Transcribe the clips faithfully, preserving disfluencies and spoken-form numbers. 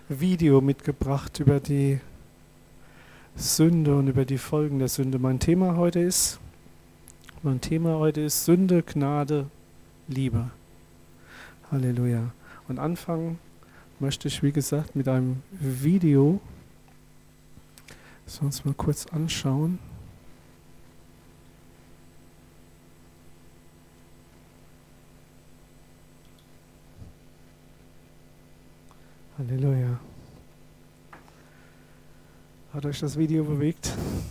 Video mitgebracht über die Sünde und über die Folgen der Sünde. Mein Thema heute ist, mein Thema heute ist Sünde, Gnade, Liebe. Halleluja. Und anfangen möchte ich, wie gesagt, mit einem Video. Sollen wir uns mal kurz anschauen. Halleluja. Hat euch das Video bewegt?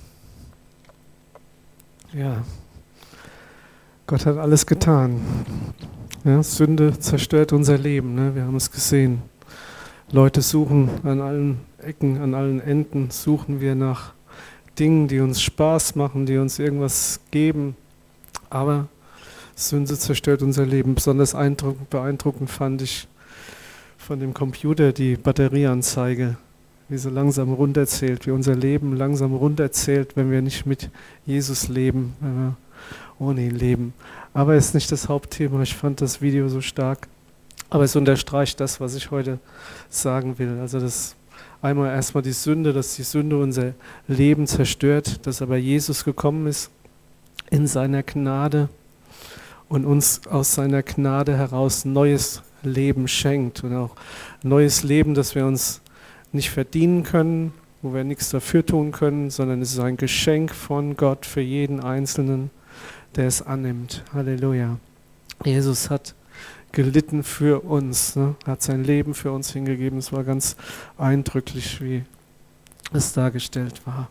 Ja. Gott hat alles getan. Ja, Sünde zerstört unser Leben, ne? Wir haben es gesehen. Leute suchen an allen Ecken, an allen Enden, suchen wir nach Dingen, die uns Spaß machen, die uns irgendwas geben. Aber Sünde zerstört unser Leben. Besonders beeindruckend fand ich von dem Computer die Batterieanzeige, wie sie langsam runterzählt, wie unser Leben langsam runterzählt, wenn wir nicht mit Jesus leben, wenn wir ohne ihn leben. Aber es ist nicht das Hauptthema, ich fand das Video so stark. Aber es unterstreicht das, was ich heute sagen will. Also das einmal erstmal die Sünde, dass die Sünde unser Leben zerstört, dass aber Jesus gekommen ist in seiner Gnade und uns aus seiner Gnade heraus neues Leben schenkt und auch neues Leben, das wir uns nicht verdienen können, wo wir nichts dafür tun können, sondern es ist ein Geschenk von Gott für jeden Einzelnen, der es annimmt. Halleluja. Jesus hat gelitten für uns, ne? Hat sein Leben für uns hingegeben. Es war ganz eindrücklich, wie es dargestellt war.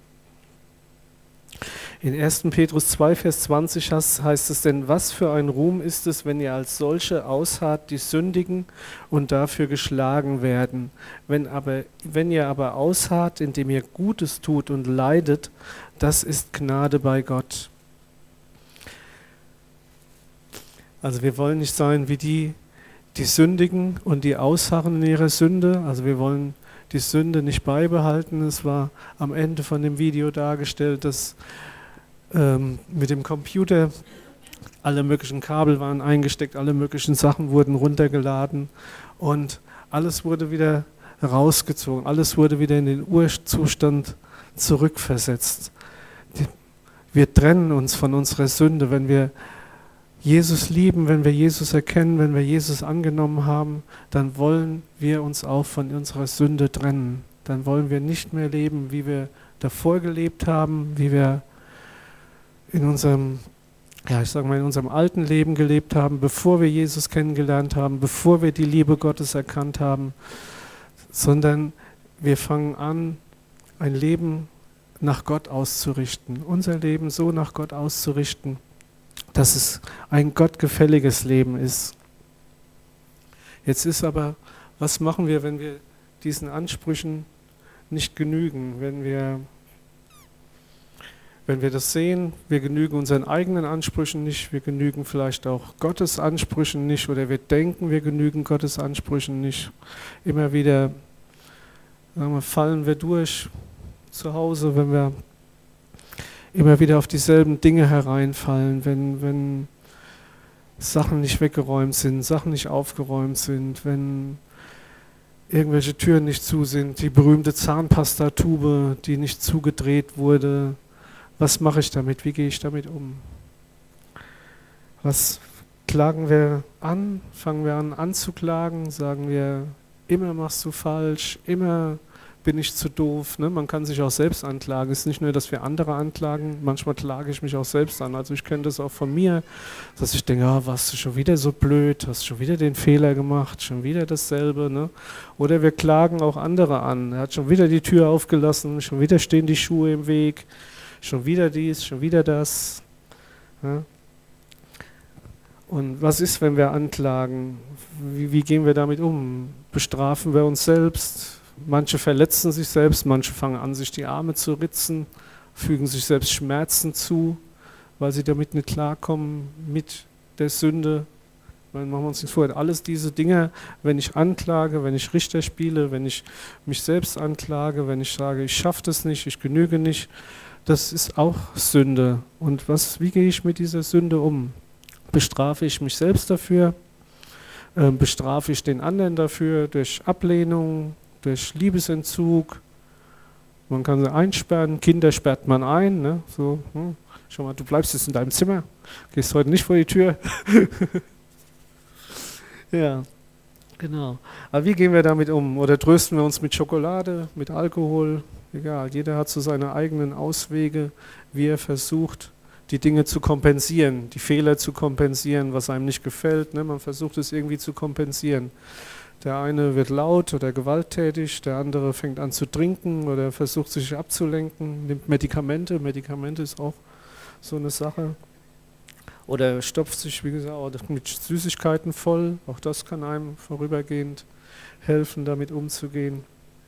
In ersten Petrus zwei, Vers zwanzig heißt es, denn was für ein Ruhm ist es, wenn ihr als solche ausharrt, die sündigen und dafür geschlagen werden. Wenn, aber, wenn ihr aber ausharrt, indem ihr Gutes tut und leidet, das ist Gnade bei Gott. Also wir wollen nicht sein wie die, die sündigen und die ausharren in ihrer Sünde. Also wir wollen die Sünde nicht beibehalten. Es war am Ende von dem Video dargestellt, dass ähm, mit dem Computer alle möglichen Kabel waren eingesteckt, alle möglichen Sachen wurden runtergeladen und alles wurde wieder rausgezogen, alles wurde wieder in den Urzustand zurückversetzt. Die, wir trennen uns von unserer Sünde, wenn wir Jesus lieben, wenn wir Jesus erkennen, wenn wir Jesus angenommen haben, dann wollen wir uns auch von unserer Sünde trennen. Dann wollen wir nicht mehr leben, wie wir davor gelebt haben, wie wir in unserem, ja, ich sag mal, in unserem alten Leben gelebt haben, bevor wir Jesus kennengelernt haben, bevor wir die Liebe Gottes erkannt haben, sondern wir fangen an, ein Leben nach Gott auszurichten, unser Leben so nach Gott auszurichten, dass es ein gottgefälliges Leben ist. Jetzt ist aber, was machen wir, wenn wir diesen Ansprüchen nicht genügen, wenn wir, wenn wir das sehen, wir genügen unseren eigenen Ansprüchen nicht, wir genügen vielleicht auch Gottes Ansprüchen nicht oder wir denken, wir genügen Gottes Ansprüchen nicht. Immer wieder sagen wir, fallen wir durch zu Hause, wenn wir immer wieder auf dieselben Dinge hereinfallen, wenn, wenn Sachen nicht weggeräumt sind, Sachen nicht aufgeräumt sind, wenn irgendwelche Türen nicht zu sind, die berühmte Zahnpastatube, die nicht zugedreht wurde. Was mache ich damit? Wie gehe ich damit um? Was klagen wir an? Fangen wir an anzuklagen? Sagen wir, immer machst du falsch, immer bin ich zu doof. Ne? Man kann sich auch selbst anklagen. Es ist nicht nur, dass wir andere anklagen, manchmal klage ich mich auch selbst an. Also ich kenne das auch von mir, dass ich denke, ah, warst du schon wieder so blöd, hast schon wieder den Fehler gemacht, schon wieder dasselbe. Ne? Oder wir klagen auch andere an. Er hat schon wieder die Tür aufgelassen, schon wieder stehen die Schuhe im Weg, schon wieder dies, schon wieder das. Ja? Und was ist, wenn wir anklagen? Wie, wie gehen wir damit um? Bestrafen wir uns selbst? Manche verletzen sich selbst, manche fangen an, sich die Arme zu ritzen, fügen sich selbst Schmerzen zu, weil sie damit nicht klarkommen mit der Sünde. Weil machen wir uns nicht vor, alles diese Dinge, wenn ich anklage, wenn ich Richter spiele, wenn ich mich selbst anklage, wenn ich sage, ich schaffe das nicht, ich genüge nicht, das ist auch Sünde. Und was, wie gehe ich mit dieser Sünde um? Bestrafe ich mich selbst dafür? Äh, bestrafe ich den anderen dafür durch Ablehnung, durch Liebesentzug. Man kann sie einsperren, Kinder sperrt man ein. Ne? So, hm. Schau mal, du bleibst jetzt in deinem Zimmer, gehst heute nicht vor die Tür. Ja, genau. Aber wie gehen wir damit um? Oder trösten wir uns mit Schokolade, mit Alkohol? Egal, jeder hat so seine eigenen Auswege, wie er versucht, die Dinge zu kompensieren, die Fehler zu kompensieren, was einem nicht gefällt. Ne? Man versucht es irgendwie zu kompensieren. Der eine wird laut oder gewalttätig, der andere fängt an zu trinken oder versucht sich abzulenken, nimmt Medikamente. Medikamente ist auch so eine Sache. Oder stopft sich, wie gesagt, mit Süßigkeiten voll. Auch das kann einem vorübergehend helfen, damit umzugehen.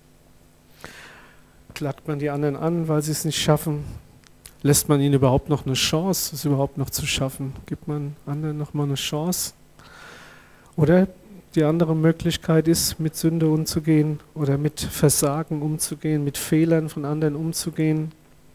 Klagt man die anderen an, weil sie es nicht schaffen? Lässt man ihnen überhaupt noch eine Chance, es überhaupt noch zu schaffen? Gibt man anderen noch mal eine Chance? Oder die andere Möglichkeit ist, mit Sünde umzugehen oder mit Versagen umzugehen, mit Fehlern von anderen umzugehen.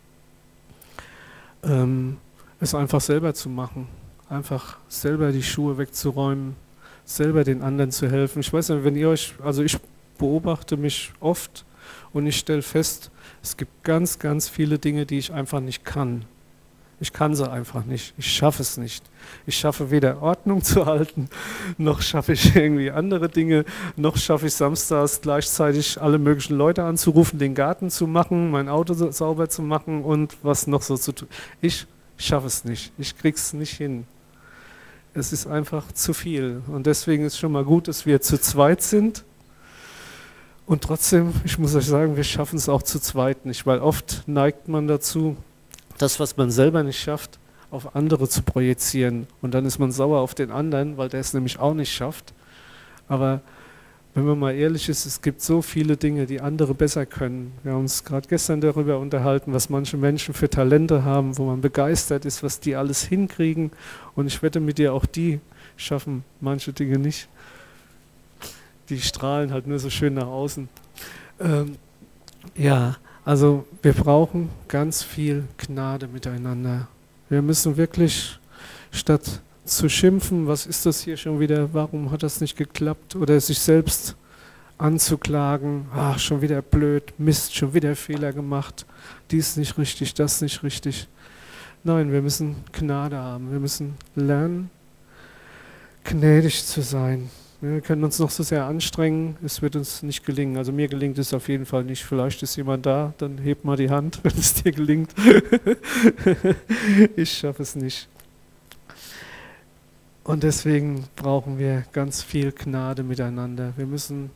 Ähm, es einfach selber zu machen, einfach selber die Schuhe wegzuräumen, selber den anderen zu helfen. Ich weiß nicht, wenn ihr euch, also ich beobachte mich oft und ich stelle fest, es gibt ganz, ganz viele Dinge, die ich einfach nicht kann. Ich kann sie einfach nicht, ich schaffe es nicht. Ich schaffe weder Ordnung zu halten, noch schaffe ich irgendwie andere Dinge, noch schaffe ich samstags gleichzeitig alle möglichen Leute anzurufen, den Garten zu machen, mein Auto sauber zu machen und was noch so zu tun. Ich schaffe es nicht, ich krieg's nicht hin. Es ist einfach zu viel und deswegen ist schon mal gut, dass wir zu zweit sind. Und trotzdem, ich muss euch sagen, wir schaffen es auch zu zweit nicht, weil oft neigt man dazu, das, was man selber nicht schafft, auf andere zu projizieren. Und dann ist man sauer auf den anderen, weil der es nämlich auch nicht schafft. Aber wenn man mal ehrlich ist, es gibt so viele Dinge, die andere besser können. Wir haben uns gerade gestern darüber unterhalten, was manche Menschen für Talente haben, wo man begeistert ist, was die alles hinkriegen. Und ich wette mit dir, auch die schaffen manche Dinge nicht. Die strahlen halt nur so schön nach außen. Ähm, ja, also wir brauchen ganz viel Gnade miteinander. Wir müssen wirklich, statt zu schimpfen, was ist das hier schon wieder, warum hat das nicht geklappt, oder sich selbst anzuklagen, ach, schon wieder blöd, Mist, schon wieder Fehler gemacht, dies nicht richtig, das nicht richtig. Nein, wir müssen Gnade haben, wir müssen lernen, gnädig zu sein. Wir können uns noch so sehr anstrengen, es wird uns nicht gelingen. Also mir gelingt es auf jeden Fall nicht. Vielleicht ist jemand da, dann heb mal die Hand, wenn es dir gelingt. Ich schaffe es nicht. Und deswegen brauchen wir ganz viel Gnade miteinander. Wir müssen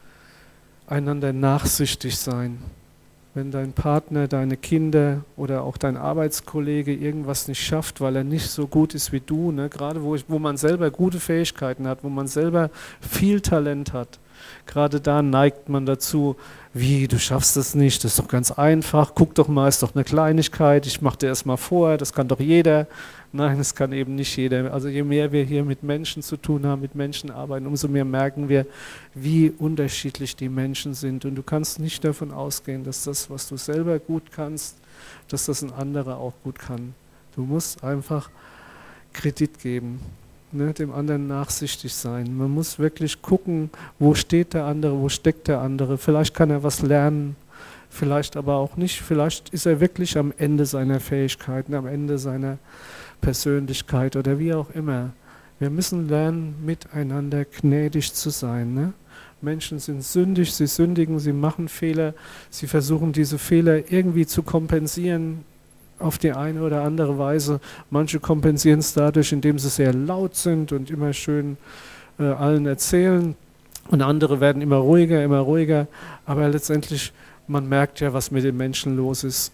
einander nachsichtig sein. Wenn dein Partner, deine Kinder oder auch dein Arbeitskollege irgendwas nicht schafft, weil er nicht so gut ist wie du, ne? Gerade wo, ich, wo man selber gute Fähigkeiten hat, wo man selber viel Talent hat, gerade da neigt man dazu, wie, du schaffst es nicht, das ist doch ganz einfach, guck doch mal, ist doch eine Kleinigkeit, ich mache dir erst mal vor, das kann doch jeder. Nein, das kann eben nicht jeder. Also je mehr wir hier mit Menschen zu tun haben, mit Menschen arbeiten, umso mehr merken wir, wie unterschiedlich die Menschen sind. Und du kannst nicht davon ausgehen, dass das, was du selber gut kannst, dass das ein anderer auch gut kann. Du musst einfach Kredit geben, ne, dem anderen nachsichtig sein. Man muss wirklich gucken, wo steht der andere, wo steckt der andere. Vielleicht kann er was lernen, vielleicht aber auch nicht. Vielleicht ist er wirklich am Ende seiner Fähigkeiten, am Ende seiner Persönlichkeit oder wie auch immer. Wir müssen lernen, miteinander gnädig zu sein. Ne? Menschen sind sündig, sie sündigen, sie machen Fehler, sie versuchen diese Fehler irgendwie zu kompensieren auf die eine oder andere Weise. Manche kompensieren es dadurch, indem sie sehr laut sind und immer schön äh, allen erzählen, und andere werden immer ruhiger, immer ruhiger, aber letztendlich, man merkt ja, was mit den Menschen los ist.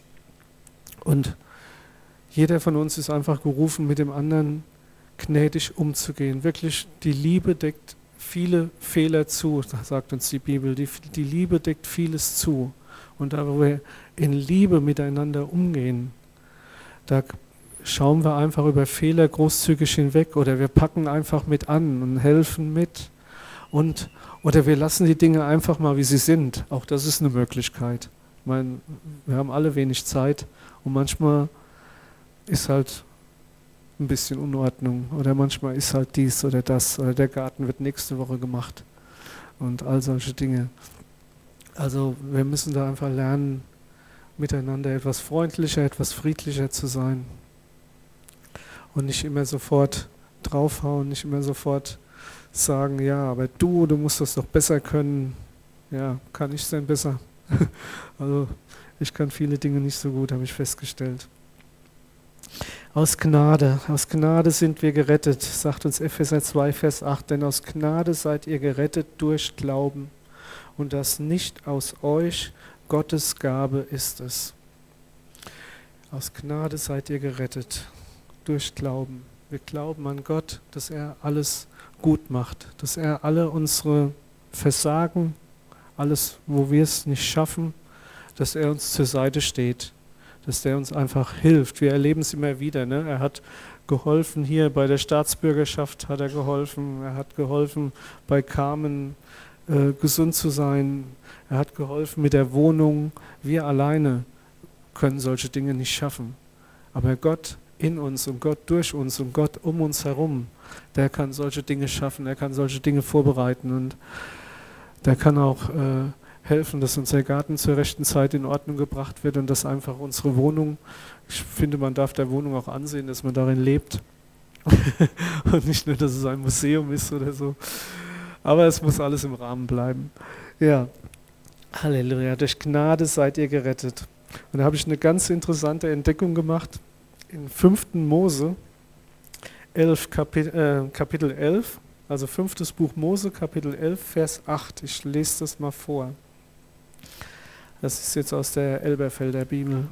Und jeder von uns ist einfach gerufen, mit dem anderen gnädig umzugehen. Wirklich, die Liebe deckt viele Fehler zu, sagt uns die Bibel. Die, die Liebe deckt vieles zu. Und da, wo wir in Liebe miteinander umgehen, da schauen wir einfach über Fehler großzügig hinweg oder wir packen einfach mit an und helfen mit. Und, oder wir lassen die Dinge einfach mal, wie sie sind. Auch das ist eine Möglichkeit. Ich meine, wir haben alle wenig Zeit und manchmal ist halt ein bisschen Unordnung oder manchmal ist halt dies oder das oder der Garten wird nächste Woche gemacht und all solche Dinge. Also wir müssen da einfach lernen, miteinander etwas freundlicher, etwas friedlicher zu sein. Und nicht immer sofort draufhauen, nicht immer sofort sagen, ja, aber du, du musst das doch besser können. Ja, kann ich es denn besser? Also ich kann viele Dinge nicht so gut, habe ich festgestellt. Aus Gnade, aus Gnade sind wir gerettet, sagt uns Epheser zwei, Vers acht, denn aus Gnade seid ihr gerettet durch Glauben und das nicht aus euch, Gottes Gabe ist es. Aus Gnade seid ihr gerettet durch Glauben. Wir glauben an Gott, dass er alles gut macht, dass er alle unsere Versagen, alles, wo wir es nicht schaffen, dass er uns zur Seite steht, dass er uns einfach hilft. Wir erleben es immer wieder. Ne? Er hat geholfen hier bei der Staatsbürgerschaft, hat er geholfen. Er hat geholfen bei Carmen äh, gesund zu sein. Er hat geholfen mit der Wohnung. Wir alleine können solche Dinge nicht schaffen. Aber Gott in uns und Gott durch uns und Gott um uns herum, der kann solche Dinge schaffen, er kann solche Dinge vorbereiten und der kann auch äh, helfen, dass unser Garten zur rechten Zeit in Ordnung gebracht wird und dass einfach unsere Wohnung, ich finde, man darf der Wohnung auch ansehen, dass man darin lebt und nicht nur, dass es ein Museum ist oder so. Aber es muss alles im Rahmen bleiben. Ja, Halleluja, durch Gnade seid ihr gerettet. Und da habe ich eine ganz interessante Entdeckung gemacht in fünften Mose, elf, Kapit- äh, Kapitel elf, also fünftes Buch Mose, Kapitel elf, Vers acht. Ich lese das mal vor. Das ist jetzt aus der Elberfelder Bibel.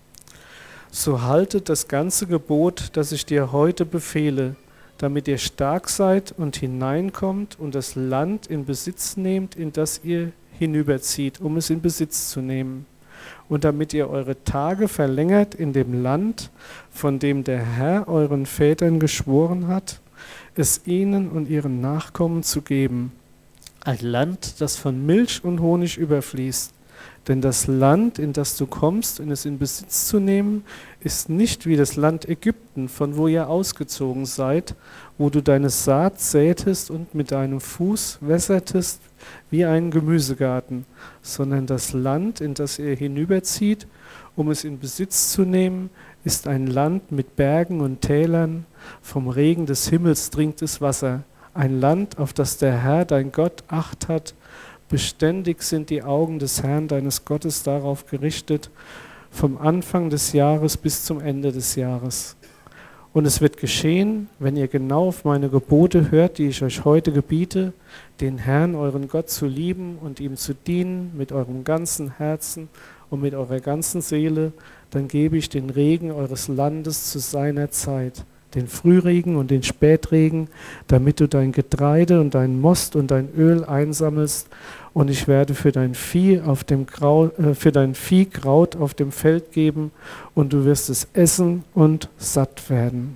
So haltet das ganze Gebot, das ich dir heute befehle, damit ihr stark seid und hineinkommt und das Land in Besitz nehmt, in das ihr hinüberzieht, um es in Besitz zu nehmen. Und damit ihr eure Tage verlängert in dem Land, von dem der Herr euren Vätern geschworen hat, es ihnen und ihren Nachkommen zu geben. Ein Land, das von Milch und Honig überfließt. Denn das Land, in das du kommst, um es in Besitz zu nehmen, ist nicht wie das Land Ägypten, von wo ihr ausgezogen seid, wo du deine Saat sätest und mit deinem Fuß wässertest wie einen Gemüsegarten, sondern das Land, in das ihr hinüberzieht, um es in Besitz zu nehmen, ist ein Land mit Bergen und Tälern, vom Regen des Himmels dringt es Wasser, ein Land, auf das der Herr, dein Gott, Acht hat. Beständig sind die Augen des Herrn, deines Gottes, darauf gerichtet, vom Anfang des Jahres bis zum Ende des Jahres. Und es wird geschehen, wenn ihr genau auf meine Gebote hört, die ich euch heute gebiete, den Herrn, euren Gott, zu lieben und ihm zu dienen mit eurem ganzen Herzen und mit eurer ganzen Seele, dann gebe ich den Regen eures Landes zu seiner Zeit, den Frühregen und den Spätregen, damit du dein Getreide und dein Most und dein Öl einsammelst, und ich werde für dein Vieh auf dem Grau, äh, für dein Vieh Kraut auf dem Feld geben, und du wirst es essen und satt werden.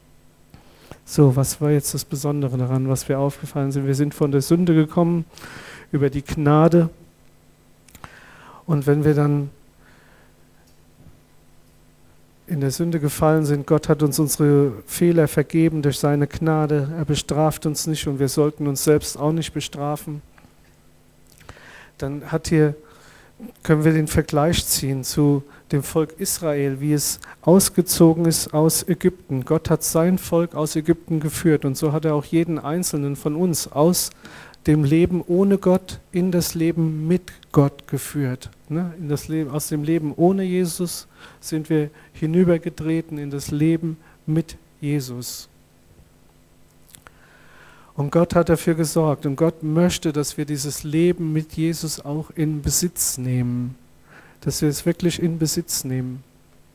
So, was war jetzt das Besondere daran, was wir aufgefallen sind? Wir sind von der Sünde gekommen, über die Gnade, und wenn wir dann in der Sünde gefallen sind, Gott hat uns unsere Fehler vergeben durch seine Gnade. Er bestraft uns nicht und wir sollten uns selbst auch nicht bestrafen. Dann hat hier, können wir den Vergleich ziehen zu dem Volk Israel, wie es ausgezogen ist aus Ägypten. Gott hat sein Volk aus Ägypten geführt und so hat er auch jeden Einzelnen von uns aus dem Leben ohne Gott in das Leben mit Gott geführt. Ne? In das Leben, aus dem Leben ohne Jesus sind wir hinübergetreten in das Leben mit Jesus. Und Gott hat dafür gesorgt und Gott möchte, dass wir dieses Leben mit Jesus auch in Besitz nehmen. Dass wir es wirklich in Besitz nehmen.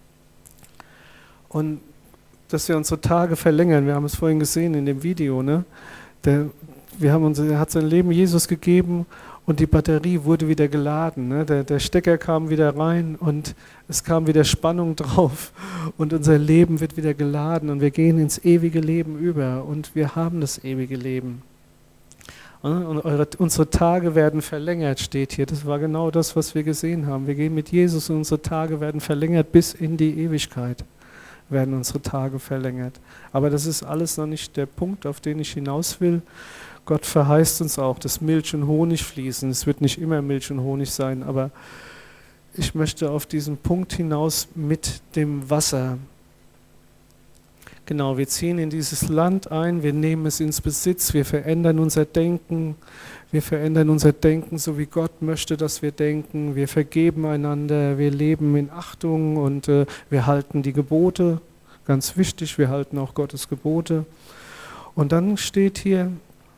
Und dass wir unsere Tage verlängern. Wir haben es vorhin gesehen in dem Video. Ne? Der, wir haben uns, er hat sein Leben Jesus gegeben und die Batterie wurde wieder geladen. Ne? Der, der Stecker kam wieder rein und es kam wieder Spannung drauf und unser Leben wird wieder geladen und wir gehen ins ewige Leben über und wir haben das ewige Leben. Und eure, unsere Tage werden verlängert, steht hier. Das war genau das, was wir gesehen haben. Wir gehen mit Jesus und unsere Tage werden verlängert bis in die Ewigkeit. Werden unsere Tage verlängert. Aber das ist alles noch nicht der Punkt, auf den ich hinaus will. Gott verheißt uns auch, dass Milch und Honig fließen. Es wird nicht immer Milch und Honig sein, aber ich möchte auf diesen Punkt hinaus mit dem Wasser. Genau, wir ziehen in dieses Land ein, wir nehmen es ins Besitz, wir verändern unser Denken, wir verändern unser Denken, so wie Gott möchte, dass wir denken, wir vergeben einander, wir leben in Achtung und äh, wir halten die Gebote, ganz wichtig, wir halten auch Gottes Gebote. Und dann steht hier,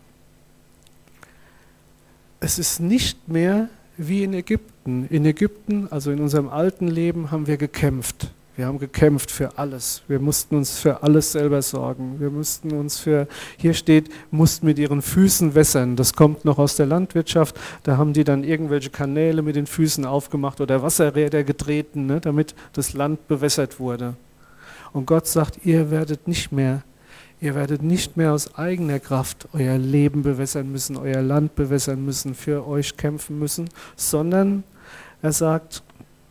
es ist nicht mehr wie in Ägypten. In Ägypten, also in unserem alten Leben, haben wir gekämpft. Wir haben gekämpft für alles. Wir mussten uns für alles selber sorgen. Wir mussten uns für, hier steht, mussten mit ihren Füßen wässern. Das kommt noch aus der Landwirtschaft. Da haben die dann irgendwelche Kanäle mit den Füßen aufgemacht oder Wasserräder getreten, ne, damit das Land bewässert wurde. Und Gott sagt, ihr werdet nicht mehr, ihr werdet nicht mehr aus eigener Kraft euer Leben bewässern müssen, euer Land bewässern müssen, für euch kämpfen müssen, sondern er sagt,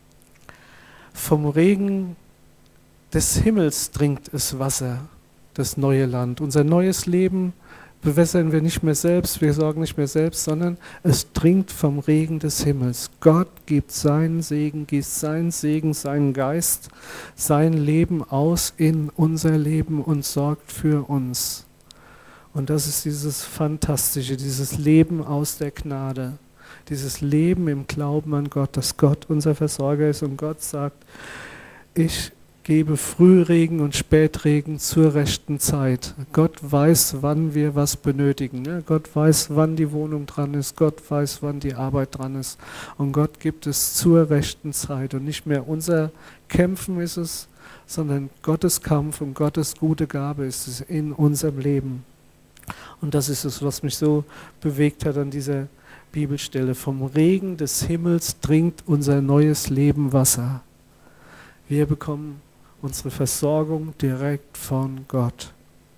vom Regen des Himmels dringt es Wasser, das neue Land. Unser neues Leben bewässern wir nicht mehr selbst, wir sorgen nicht mehr selbst, sondern es dringt vom Regen des Himmels. Gott gibt seinen Segen, gießt seinen Segen, seinen Geist, sein Leben aus in unser Leben und sorgt für uns. Und das ist dieses Fantastische, dieses Leben aus der Gnade. Dieses Leben im Glauben an Gott, dass Gott unser Versorger ist und Gott sagt, ich gebe Frühregen und Spätregen zur rechten Zeit. Gott weiß, wann wir was benötigen. Ne? Gott weiß, wann die Wohnung dran ist. Gott weiß, wann die Arbeit dran ist. Und Gott gibt es zur rechten Zeit. Und nicht mehr unser Kämpfen ist es, sondern Gottes Kampf und Gottes gute Gabe ist es in unserem Leben. Und das ist es, was mich so bewegt hat an dieser Bibelstelle. Vom Regen des Himmels dringt unser neues Leben Wasser. Wir bekommen unsere Versorgung direkt von Gott.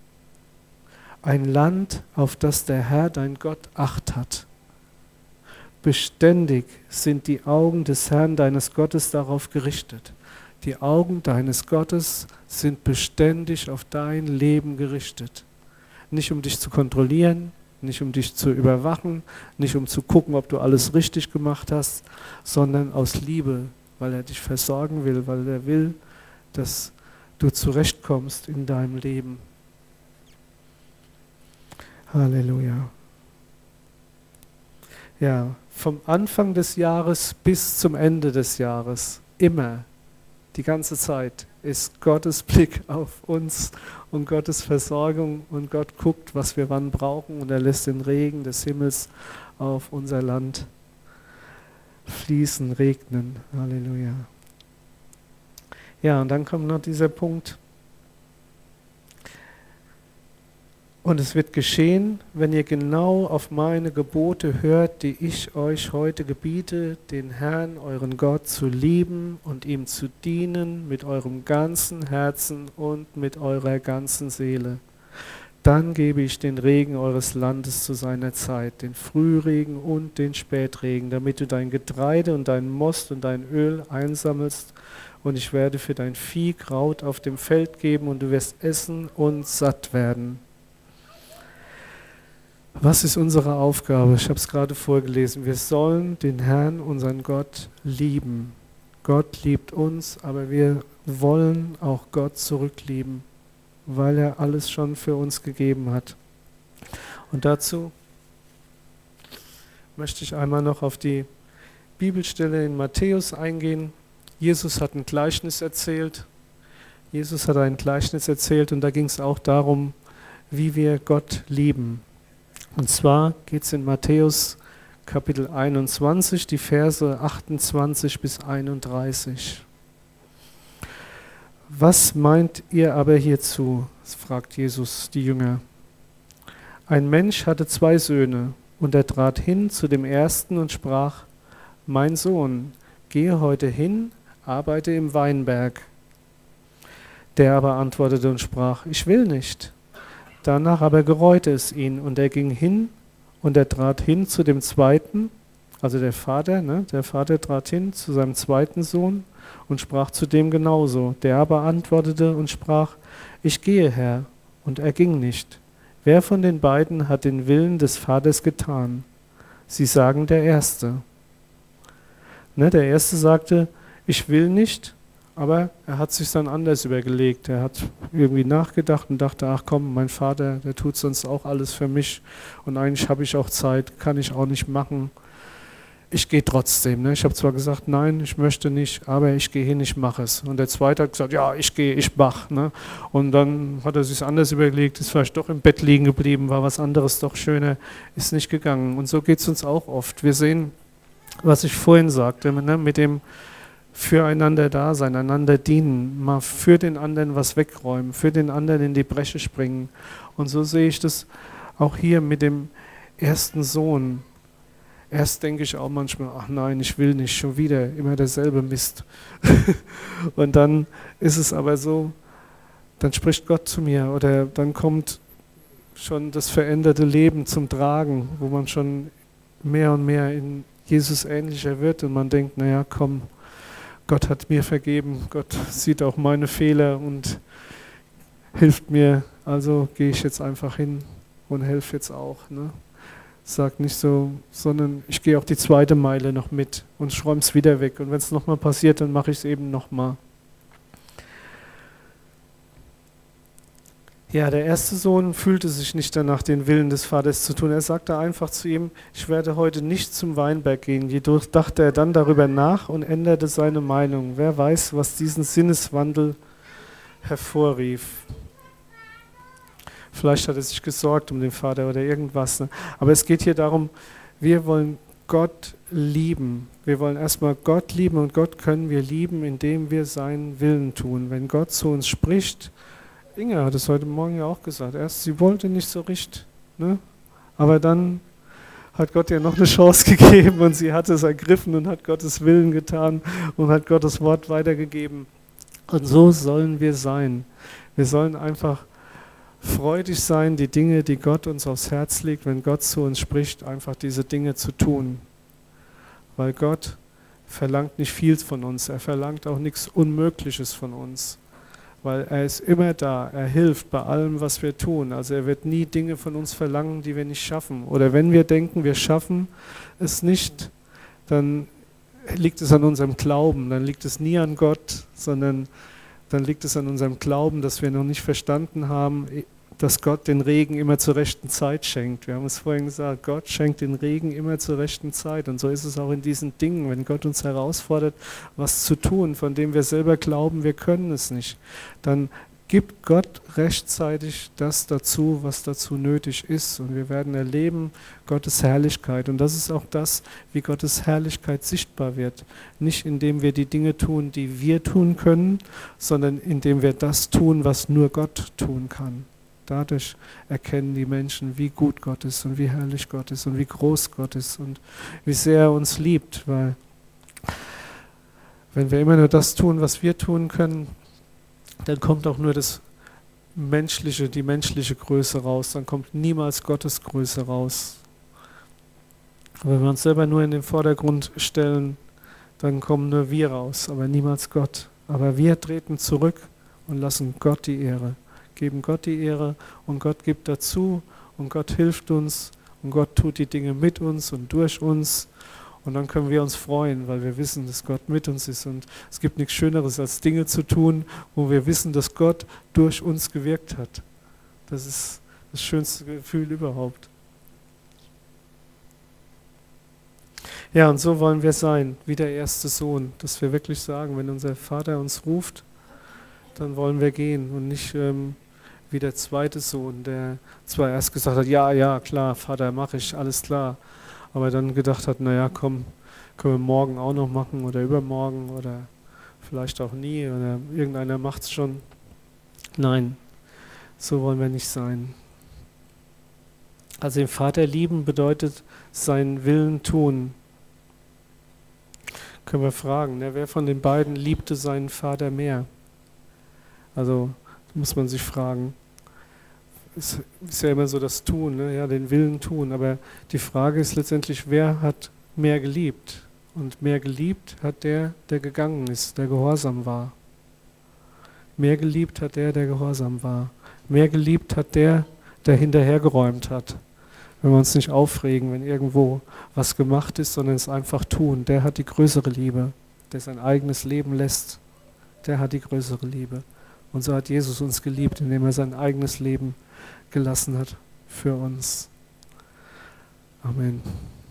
Ein Land, auf das der Herr, dein Gott, Acht hat. Beständig sind die Augen des Herrn, deines Gottes, darauf gerichtet. Die Augen deines Gottes sind beständig auf dein Leben gerichtet. Nicht um dich zu kontrollieren, nicht um dich zu überwachen, nicht um zu gucken, ob du alles richtig gemacht hast, sondern aus Liebe, weil er dich versorgen will, weil er will, dass du zurechtkommst in deinem Leben. Halleluja. Ja, vom Anfang des Jahres bis zum Ende des Jahres, immer, die ganze Zeit, ist Gottes Blick auf uns und Gottes Versorgung und Gott guckt, was wir wann brauchen und er lässt den Regen des Himmels auf unser Land fließen, regnen. Halleluja. Ja, und dann kommt noch dieser Punkt. Und es wird geschehen, wenn ihr genau auf meine Gebote hört, die ich euch heute gebiete, den Herrn, euren Gott, zu lieben und ihm zu dienen mit eurem ganzen Herzen und mit eurer ganzen Seele. Dann gebe ich den Regen eures Landes zu seiner Zeit, den Frühregen und den Spätregen, damit du dein Getreide und deinen Most und dein Öl einsammelst, und ich werde für dein Vieh Kraut auf dem Feld geben, und du wirst essen und satt werden. Was ist unsere Aufgabe? Ich habe es gerade vorgelesen. Wir sollen den Herrn, unseren Gott, lieben. Gott liebt uns, aber wir wollen auch Gott zurücklieben, weil er alles schon für uns gegeben hat. Und dazu möchte ich einmal noch auf die Bibelstelle in Matthäus eingehen. Jesus hat ein Gleichnis erzählt. Jesus hat ein Gleichnis erzählt und da ging es auch darum, wie wir Gott lieben. Und zwar geht es in Matthäus Kapitel einundzwanzig, die Verse achtundzwanzig bis einunddreißig. Was meint ihr aber hierzu? Fragt Jesus die Jünger. Ein Mensch hatte zwei Söhne, und er trat hin zu dem ersten und sprach: Mein Sohn, gehe heute hin, arbeite im Weinberg. Der aber antwortete und sprach: Ich will nicht. Danach aber gereute es ihn, und er ging hin, und er trat hin zu dem zweiten, also der Vater, ne, der Vater trat hin zu seinem zweiten Sohn und sprach zu dem genauso. Der aber antwortete und sprach: Ich gehe, Herr. Und er ging nicht. Wer von den beiden hat den Willen des Vaters getan? Sie sagen, der Erste. Ne, der Erste sagte, ich will nicht, aber er hat sich dann anders überlegt. Er hat irgendwie nachgedacht und dachte, ach komm, mein Vater, der tut sonst auch alles für mich und eigentlich habe ich auch Zeit, kann ich auch nicht machen. Ich gehe trotzdem. Ne? Ich habe zwar gesagt, nein, ich möchte nicht, aber ich gehe hin, ich mache es. Und der Zweite hat gesagt, ja, ich gehe, ich mache. Ne? Und dann hat er sich anders überlegt, ist vielleicht doch im Bett liegen geblieben, war was anderes doch schöner, ist nicht gegangen. Und so geht es uns auch oft. Wir sehen, was ich vorhin sagte, ne? Mit dem füreinander da sein, einander dienen, mal für den anderen was wegräumen, für den anderen in die Bresche springen. Und so sehe ich das auch hier mit dem ersten Sohn. Erst denke ich auch manchmal, ach nein, ich will nicht, schon wieder, immer derselbe Mist. Und dann ist es aber so, dann spricht Gott zu mir oder dann kommt schon das veränderte Leben zum Tragen, wo man schon mehr und mehr in Jesus ähnlicher wird und man denkt, naja, komm, Gott hat mir vergeben, Gott sieht auch meine Fehler und hilft mir, also gehe ich jetzt einfach hin und helfe jetzt auch. Ne? Sag nicht so, sondern ich gehe auch die zweite Meile noch mit und schräume es wieder weg. Und wenn es nochmal passiert, dann mache ich es eben nochmal. Ja, der erste Sohn fühlte sich nicht danach, den Willen des Vaters zu tun. Er sagte einfach zu ihm, ich werde heute nicht zum Weinberg gehen. Jedoch dachte er dann darüber nach und änderte seine Meinung. Wer weiß, was diesen Sinneswandel hervorrief. Vielleicht hat er sich gesorgt um den Vater oder irgendwas. Ne? Aber es geht hier darum, wir wollen Gott lieben. Wir wollen erstmal Gott lieben und Gott können wir lieben, indem wir seinen Willen tun. Wenn Gott zu uns spricht, Inge hat es heute Morgen ja auch gesagt, erst sie wollte nicht so richtig, ne? Aber dann hat Gott ihr noch eine Chance gegeben und sie hat es ergriffen und hat Gottes Willen getan und hat Gottes Wort weitergegeben. Und so sollen wir sein. Wir sollen einfach freudig sein, die Dinge, die Gott uns aufs Herz legt, wenn Gott zu uns spricht, einfach diese Dinge zu tun. Weil Gott verlangt nicht viel von uns, er verlangt auch nichts Unmögliches von uns. Weil er ist immer da, er hilft bei allem, was wir tun. Also er wird nie Dinge von uns verlangen, die wir nicht schaffen. Oder wenn wir denken, wir schaffen es nicht, dann liegt es an unserem Glauben, dann liegt es nie an Gott, sondern dann liegt es an unserem Glauben, dass wir noch nicht verstanden haben, dass Gott den Regen immer zur rechten Zeit schenkt. Wir haben es vorhin gesagt, Gott schenkt den Regen immer zur rechten Zeit. Und so ist es auch in diesen Dingen, wenn Gott uns herausfordert, was zu tun, von dem wir selber glauben, wir können es nicht, dann gibt Gott rechtzeitig das dazu, was dazu nötig ist. Und wir werden erleben Gottes Herrlichkeit. Und das ist auch das, wie Gottes Herrlichkeit sichtbar wird. Nicht indem wir die Dinge tun, die wir tun können, sondern indem wir das tun, was nur Gott tun kann. Dadurch erkennen die Menschen, wie gut Gott ist und wie herrlich Gott ist und wie groß Gott ist und wie sehr er uns liebt. Weil wenn wir immer nur das tun, was wir tun können, dann kommt auch nur das menschliche, die menschliche Größe raus. Dann kommt niemals Gottes Größe raus. Aber wenn wir uns selber nur in den Vordergrund stellen, dann kommen nur wir raus, aber niemals Gott. Aber wir treten zurück und lassen Gott die Ehre. Geben Gott die Ehre und Gott gibt dazu und Gott hilft uns und Gott tut die Dinge mit uns und durch uns und dann können wir uns freuen, weil wir wissen, dass Gott mit uns ist und es gibt nichts Schöneres, als Dinge zu tun, wo wir wissen, dass Gott durch uns gewirkt hat. Das ist das schönste Gefühl überhaupt. Ja, und so wollen wir sein, wie der erste Sohn, dass wir wirklich sagen, wenn unser Vater uns ruft, dann wollen wir gehen und nicht ähm, wie der zweite Sohn, der zwar erst gesagt hat, ja, ja, klar, Vater, mache ich, alles klar, aber dann gedacht hat, naja, komm, können wir morgen auch noch machen oder übermorgen oder vielleicht auch nie oder irgendeiner macht es schon. Nein, so wollen wir nicht sein. Also den Vater lieben bedeutet seinen Willen tun. Können wir fragen, ne, wer von den beiden liebte seinen Vater mehr? Also muss man sich fragen. Es ist ja immer so das Tun, ne? Ja, den Willen tun. Aber die Frage ist letztendlich, wer hat mehr geliebt? Und mehr geliebt hat der, der gegangen ist, der gehorsam war. Mehr geliebt hat der, der gehorsam war. Mehr geliebt hat der, der hinterhergeräumt hat. Wenn wir uns nicht aufregen, wenn irgendwo was gemacht ist, sondern es einfach tun. Der hat die größere Liebe, der sein eigenes Leben lässt. Der hat die größere Liebe. Und so hat Jesus uns geliebt, indem er sein eigenes Leben gelassen hat für uns. Amen.